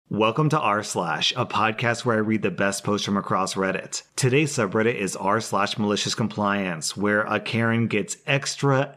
Welcome to r slash, a podcast where I read the best posts from across Reddit. Today's subreddit is r slash malicious compliance, where a Karen gets extra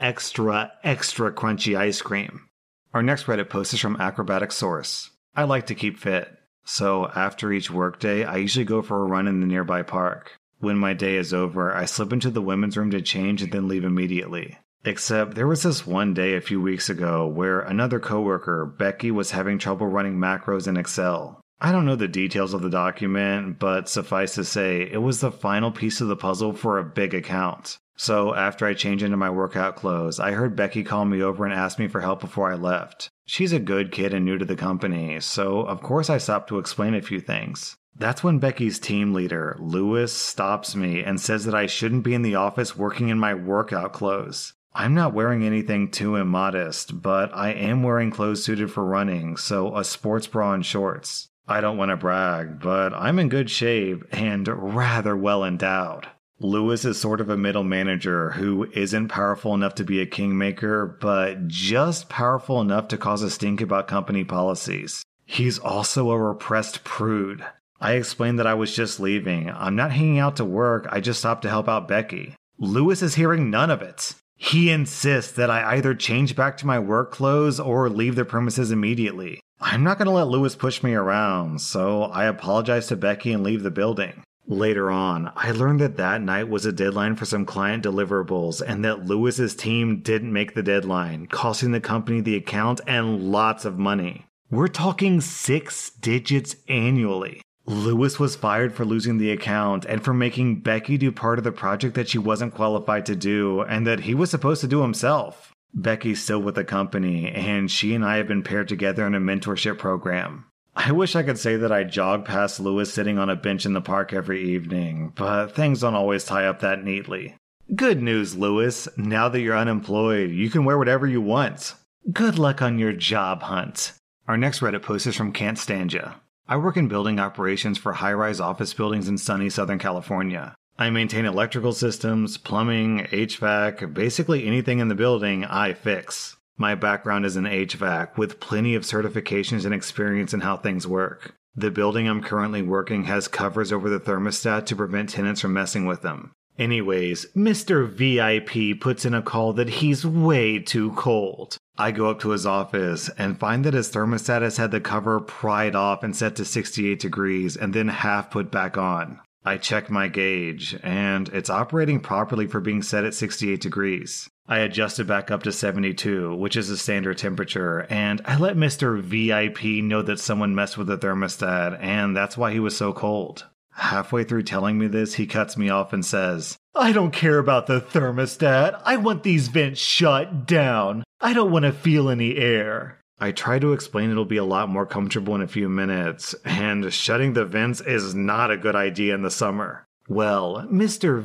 crunchy ice cream. Our next Reddit post is from Acrobatic Source. I like to keep fit, so after each workday, I usually go for a run in the nearby park. When my day is over, I slip into the women's room to change and then leave immediately. Except there was this one day a few weeks ago where another coworker, Becky, was having trouble running macros in Excel. I don't know the details of the document, but suffice to say, it was the final piece of the puzzle for a big account. So after I changed into my workout clothes, I heard Becky call me over and ask me for help before I left. She's a good kid and new to the company, so of course I stopped to explain a few things. That's when Becky's team leader, Lewis, stops me and says that I shouldn't be in the office working in my workout clothes. I'm not wearing anything too immodest, but I am wearing clothes suited for running, so a sports bra and shorts. I don't want to brag, but I'm in good shape and rather well endowed. Lewis is sort of a middle manager who isn't powerful enough to be a kingmaker, but just powerful enough to cause a stink about company policies. He's also a repressed prude. I explained that I was just leaving. I'm not hanging out to work, I just stopped to help out Becky. Lewis is hearing none of it. He insists that I either change back to my work clothes or leave the premises immediately. I'm not going to let Lewis push me around, so I apologize to Becky and leave the building. Later on, I learned that that night was a deadline for some client deliverables and that Lewis's team didn't make the deadline, costing the company the account and lots of money. We're talking 6 digits annually. Lewis was fired for losing the account and for making Becky do part of the project that she wasn't qualified to do and that he was supposed to do himself. Becky's still with the company, and she and I have been paired together in a mentorship program. I wish I could say that I jog past Lewis sitting on a bench in the park every evening, but things don't always tie up that neatly. Good news, Lewis. Now that you're unemployed, you can wear whatever you want. Good luck on your job hunt. Our next Reddit post is from Can't Stand Ya. I work in building operations for high-rise office buildings in sunny Southern California. I maintain electrical systems, plumbing, HVAC, basically anything in the building I fix. My background is in HVAC, with plenty of certifications and experience in how things work. The building I'm currently working has covers over the thermostat to prevent tenants from messing with them. Anyways, Mr. VIP puts in a call that he's way too cold. I go up to his office and find that his thermostat has had the cover pried off and set to 68 degrees and then half put back on. I check my gauge, and it's operating properly for being set at 68 degrees. I adjust it back up to 72, which is the standard temperature, and I let Mr. VIP know that someone messed with the thermostat, and that's why he was so cold. Halfway through telling me this, he cuts me off and says, "I don't care about the thermostat. I want these vents shut down. I don't want to feel any air." I try to explain it'll be a lot more comfortable in a few minutes, and shutting the vents is not a good idea in the summer. Well, Mr.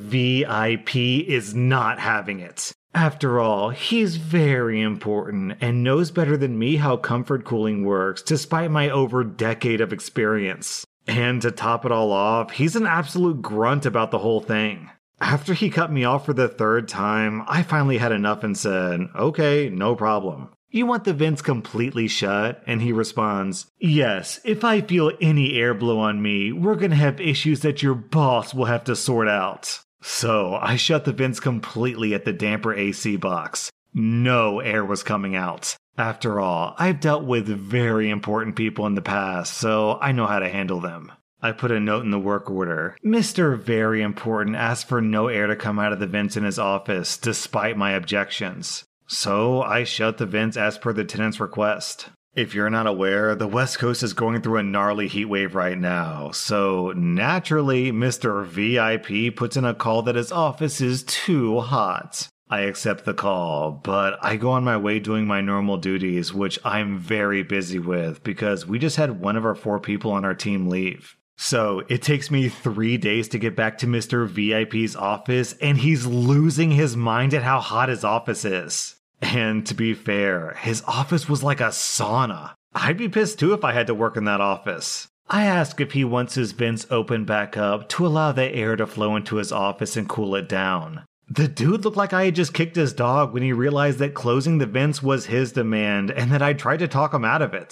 VIP is not having it. After all, he's very important and knows better than me how comfort cooling works, despite my over decade of experience. And to top it all off, he's an absolute grunt about the whole thing. After he cut me off for the 3rd time, I finally had enough and said, "Okay, no problem. You want the vents completely shut?" And he responds, "Yes, if I feel any air blow on me, we're gonna have issues that your boss will have to sort out." So I shut the vents completely at the damper AC box. No air was coming out. After all, I've dealt with very important people in the past, so I know how to handle them. I put a note in the work order. Mr. Very Important asked for no air to come out of the vents in his office, despite my objections. So I shut the vents as per the tenant's request. If you're not aware, the West Coast is going through a gnarly heat wave right now, so naturally, Mr. VIP puts in a call that his office is too hot. I accept the call, but I go on my way doing my normal duties, which I'm very busy with because we just had one of our 4 people on our team leave. So it takes me 3 days to get back to Mr. VIP's office, and he's losing his mind at how hot his office is. And to be fair, his office was like a sauna. I'd be pissed too if I had to work in that office. I ask if he wants his vents opened back up to allow the air to flow into his office and cool it down. The dude looked like I had just kicked his dog when he realized that closing the vents was his demand and that I tried to talk him out of it.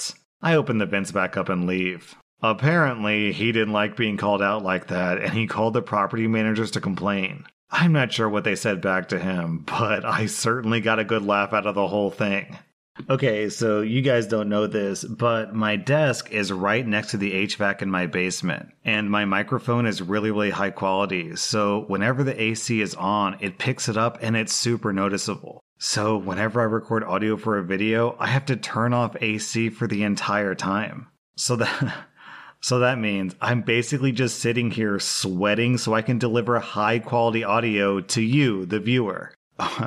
I open the vents back up and leave. Apparently, he didn't like being called out like that, and he called the property managers to complain. I'm not sure what they said back to him, but I certainly got a good laugh out of the whole thing. Okay, so you guys don't know this, but my desk is right next to the HVAC in my basement, and my microphone is really high quality, so whenever the AC is on, it picks it up and it's super noticeable. So whenever I record audio for a video, I have to turn off AC for the entire time. So that means I'm basically just sitting here sweating so I can deliver high quality audio to you, the viewer.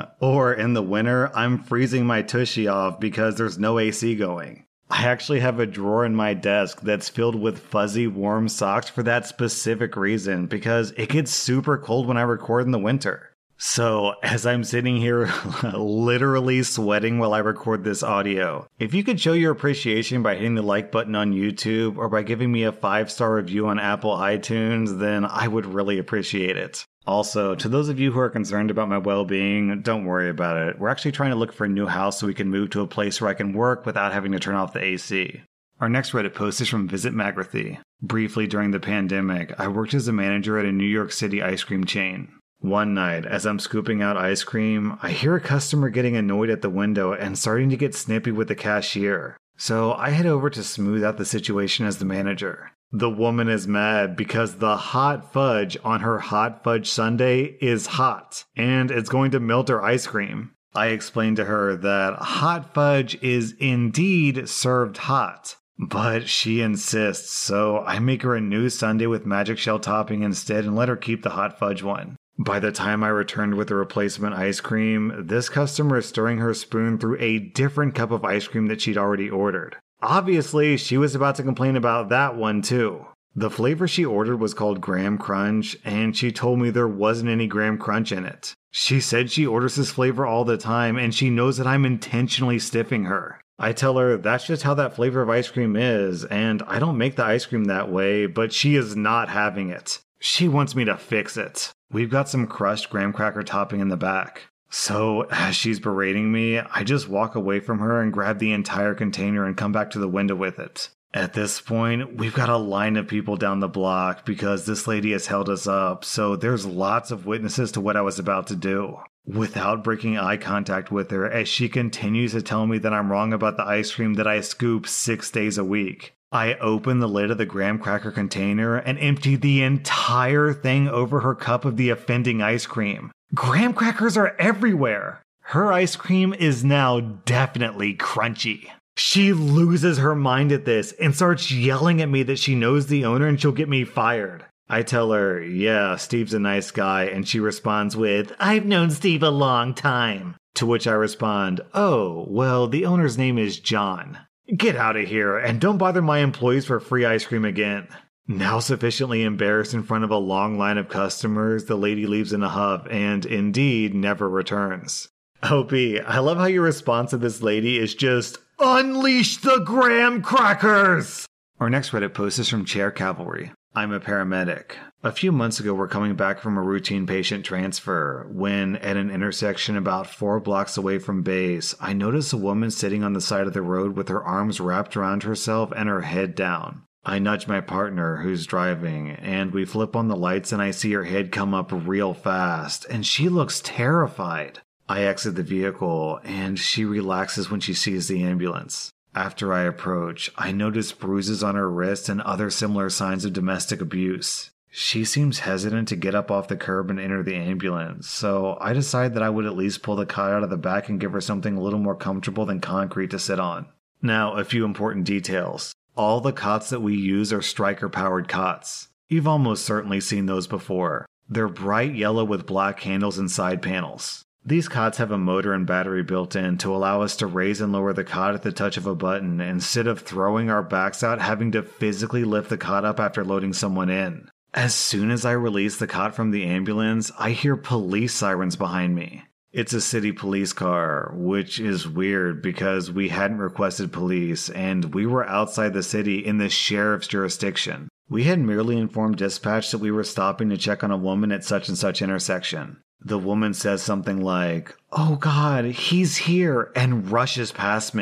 Or in the winter, I'm freezing my tushy off because there's no AC going. I actually have a drawer in my desk that's filled with fuzzy warm socks for that specific reason, because it gets super cold when I record in the winter. So, as I'm sitting here literally sweating while I record this audio, if you could show your appreciation by hitting the like button on YouTube or by giving me a 5-star review on Apple iTunes, then I would really appreciate it. Also, to those of you who are concerned about my well-being, don't worry about it. We're actually trying to look for a new house so we can move to a place where I can work without having to turn off the AC. Our next Reddit post is from Visit Magrathy. Briefly during the pandemic, I worked as a manager at a New York City ice cream chain. One night, as I'm scooping out ice cream, I hear a customer getting annoyed at the window and starting to get snippy with the cashier. So I head over to smooth out the situation as the manager. The woman is mad because the hot fudge on her hot fudge sundae is hot, and it's going to melt her ice cream. I explained to her that hot fudge is indeed served hot, but she insists, so I make her a new sundae with magic shell topping instead and let her keep the hot fudge one. By the time I returned with the replacement ice cream, this customer is stirring her spoon through a different cup of ice cream that she'd already ordered. Obviously, she was about to complain about that one too. The flavor she ordered was called Graham Crunch, and she told me there wasn't any Graham Crunch in it. She said she orders this flavor all the time, and she knows that I'm intentionally stiffing her. I tell her that's just how that flavor of ice cream is, and I don't make the ice cream that way, but she is not having it. She wants me to fix it. We've got some crushed graham cracker topping in the back. So, as she's berating me, I just walk away from her and grab the entire container and come back to the window with it. At this point, we've got a line of people down the block because this lady has held us up, so there's lots of witnesses to what I was about to do. Without breaking eye contact with her, as she continues to tell me that I'm wrong about the ice cream that I scoop 6 days a week, I open the lid of the graham cracker container and empty the entire thing over her cup of the offending ice cream. Graham crackers are everywhere. Her ice cream is now definitely crunchy. She loses her mind at this and starts yelling at me that she knows the owner and she'll get me fired. I tell her, yeah, Steve's a nice guy, and she responds with, I've known Steve a long time. To which I respond, oh, well, the owner's name is John. Get out of here and don't bother my employees for free ice cream again. Now sufficiently embarrassed in front of a long line of customers, the lady leaves in a huff and, indeed, never returns. OP, I love how your response to this lady is just, unleash the graham crackers! Our next Reddit post is from Chair Cavalry. I'm a paramedic. A few months ago, we're coming back from a routine patient transfer when, at an intersection about 4 blocks away from base, I notice a woman sitting on the side of the road with her arms wrapped around herself and her head down. I nudge my partner, who's driving, and we flip on the lights and I see her head come up real fast, and she looks terrified. I exit the vehicle, and she relaxes when she sees the ambulance. After I approach, I notice bruises on her wrist and other similar signs of domestic abuse. She seems hesitant to get up off the curb and enter the ambulance, so I decide that I would at least pull the cot out of the back and give her something a little more comfortable than concrete to sit on. Now, a few important details. All the cots that we use are Stryker-powered cots. You've almost certainly seen those before. They're bright yellow with black handles and side panels. These cots have a motor and battery built in to allow us to raise and lower the cot at the touch of a button instead of throwing our backs out having to physically lift the cot up after loading someone in. As soon as I release the cot from the ambulance, I hear police sirens behind me. It's a city police car, which is weird because we hadn't requested police and we were outside the city in the sheriff's jurisdiction. We had merely informed dispatch that we were stopping to check on a woman at such and such intersection. The woman says something like, "Oh God, he's here," and rushes past me.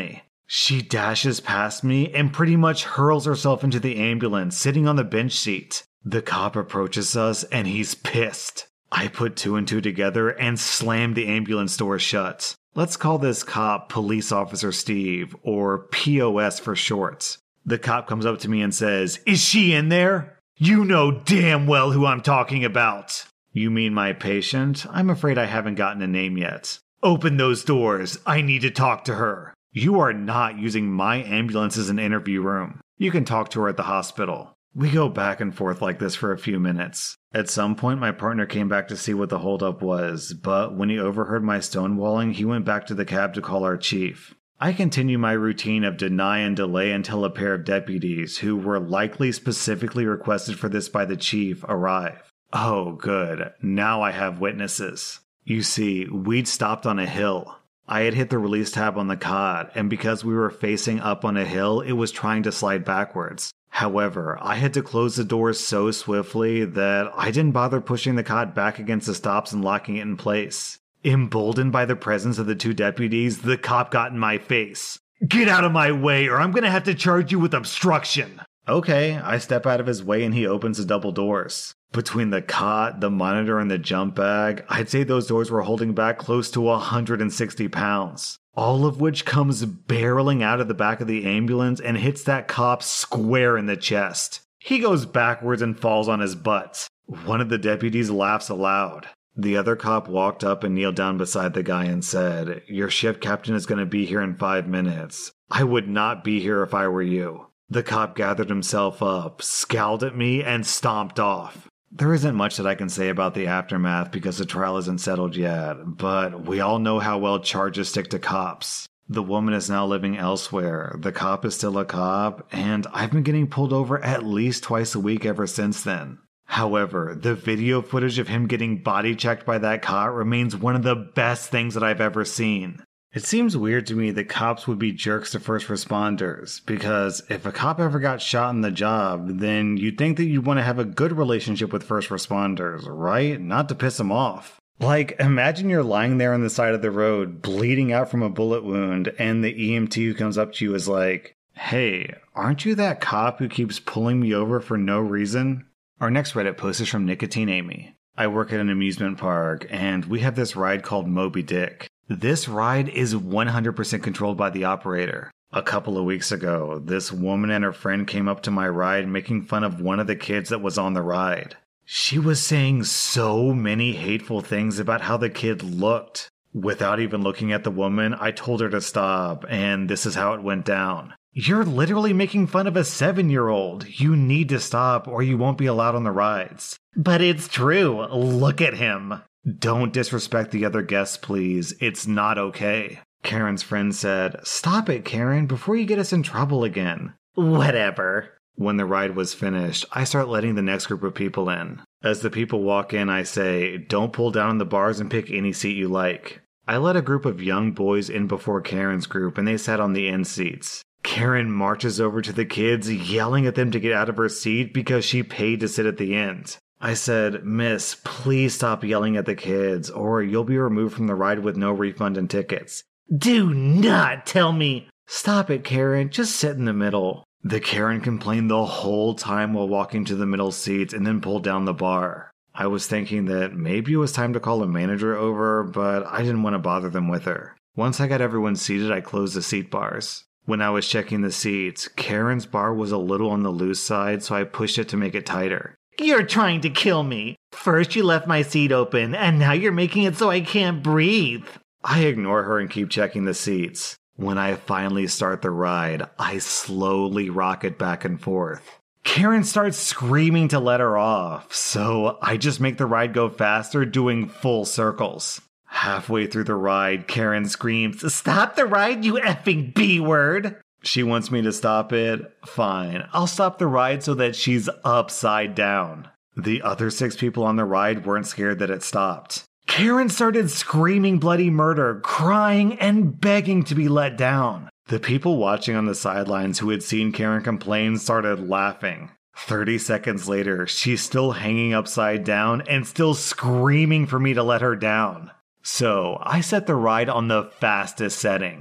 She dashes past me and pretty much hurls herself into the ambulance, sitting on the bench seat. The cop approaches us and he's pissed. I put two and two together and slam the ambulance door shut. Let's call this cop Police Officer Steve, or POS for short. The cop comes up to me and says, "Is she in there?" "You know damn well who I'm talking about." "You mean my patient? I'm afraid I haven't gotten a name yet." "Open those doors. I need to talk to her." "You are not using my ambulance as an interview room. You can talk to her at the hospital." We go back and forth like this for a few minutes. At some point, my partner came back to see what the holdup was, but when he overheard my stonewalling, he went back to the cab to call our chief. I continue my routine of deny and delay until a pair of deputies, who were likely specifically requested for this by the chief, arrive. Oh, good. Now I have witnesses. You see, we'd stopped on a hill. I had hit the release tab on the cot, and because we were facing up on a hill, it was trying to slide backwards. However, I had to close the doors so swiftly that I didn't bother pushing the cot back against the stops and locking it in place. Emboldened by the presence of the two deputies, the cop got in my face. "Get out of my way, or I'm gonna have to charge you with obstruction." Okay, I step out of his way and he opens the double doors. Between the cot, the monitor, and the jump bag, I'd say those doors were holding back close to 160 pounds. All of which comes barreling out of the back of the ambulance and hits that cop square in the chest. He goes backwards and falls on his butt. One of the deputies laughs aloud. The other cop walked up and kneeled down beside the guy and said, "Your shift captain is going to be here in 5 minutes. I would not be here if I were you." The cop gathered himself up, scowled at me, and stomped off. There isn't much that I can say about the aftermath because the trial isn't settled yet, but we all know how well charges stick to cops. The woman is now living elsewhere, the cop is still a cop, and I've been getting pulled over at least twice a week ever since then. However, the video footage of him getting body checked by that cop remains one of the best things that I've ever seen. It seems weird to me that cops would be jerks to first responders, because if a cop ever got shot in the job, then you'd think that you'd want to have a good relationship with first responders, right? Not to piss them off. Like, imagine you're lying there on the side of the road, bleeding out from a bullet wound, and the EMT who comes up to you is like, "Hey, aren't you that cop who keeps pulling me over for no reason?" Our next Reddit post is from Nicotine Amy. "I work at an amusement park, and we have this ride called Moby Dick. This ride is 100% controlled by the operator. A couple of weeks ago, this woman and her friend came up to my ride making fun of one of the kids that was on the ride. She was saying so many hateful things about how the kid looked. Without even looking at the woman, I told her to stop, and this is how it went down. You're literally making fun of a 7-year-old. You need to stop or you won't be allowed on the rides." "But it's true. Look at him." "Don't disrespect the other guests, please. It's not okay." Karen's friend said, "Stop it, Karen, before you get us in trouble again." "Whatever." When the ride was finished, I start letting the next group of people in. As the people walk in, I say, "Don't pull down on the bars and pick any seat you like." I let a group of young boys in before Karen's group, and they sat on the end seats. Karen marches over to the kids, yelling at them to get out of her seat because she paid to sit at the end. I said, "Miss, please stop yelling at the kids, or you'll be removed from the ride with no refund and tickets." "Do not tell me." "Stop it, Karen. Just sit in the middle." The Karen complained the whole time while walking to the middle seats and then pulled down the bar. I was thinking that maybe it was time to call a manager over, but I didn't want to bother them with her. Once I got everyone seated, I closed the seat bars. When I was checking the seats, Karen's bar was a little on the loose side, so I pushed it to make it tighter. "You're trying to kill me. First you left my seat open, and now you're making it so I can't breathe." I ignore her and keep checking the seats. When I finally start the ride, I slowly rock it back and forth. Karen starts screaming to let her off, so I just make the ride go faster, doing full circles. Halfway through the ride, Karen screams, "Stop the ride, you effing B-word!" She wants me to stop it. Fine, I'll stop the ride so that she's upside down. The other 6 people on the ride weren't scared that it stopped. Karen started screaming bloody murder, crying and begging to be let down. The people watching on the sidelines who had seen Karen complain started laughing. 30 seconds later, she's still hanging upside down and still screaming for me to let her down. So I set the ride on the fastest setting.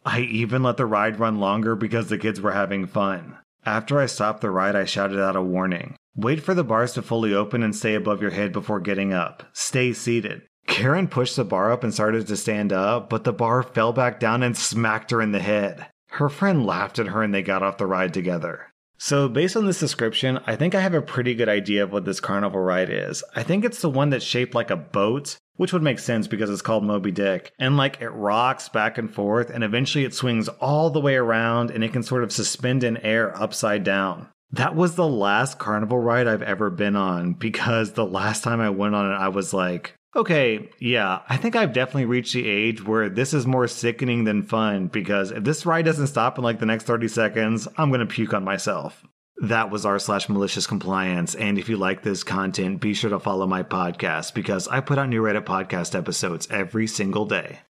I even let the ride run longer because the kids were having fun. After I stopped the ride, I shouted out a warning. Wait for the bars to fully open and stay above your head before getting up. Stay seated. Karen pushed the bar up and started to stand up, but the bar fell back down and smacked her in the head. Her friend laughed at her and they got off the ride together. So based on this description, I think I have a pretty good idea of what this carnival ride is. I think it's the one that's shaped like a boat, which would make sense because it's called Moby Dick. And like it rocks back and forth and eventually it swings all the way around and it can sort of suspend in air upside down. That was the last carnival ride I've ever been on because the last time I went on it, I was like, okay, yeah, I think I've definitely reached the age where this is more sickening than fun because if this ride doesn't stop in like the next 30 seconds, I'm going to puke on myself. That was r/malicious compliance. And if you like this content, be sure to follow my podcast because I put out new Reddit podcast episodes every single day.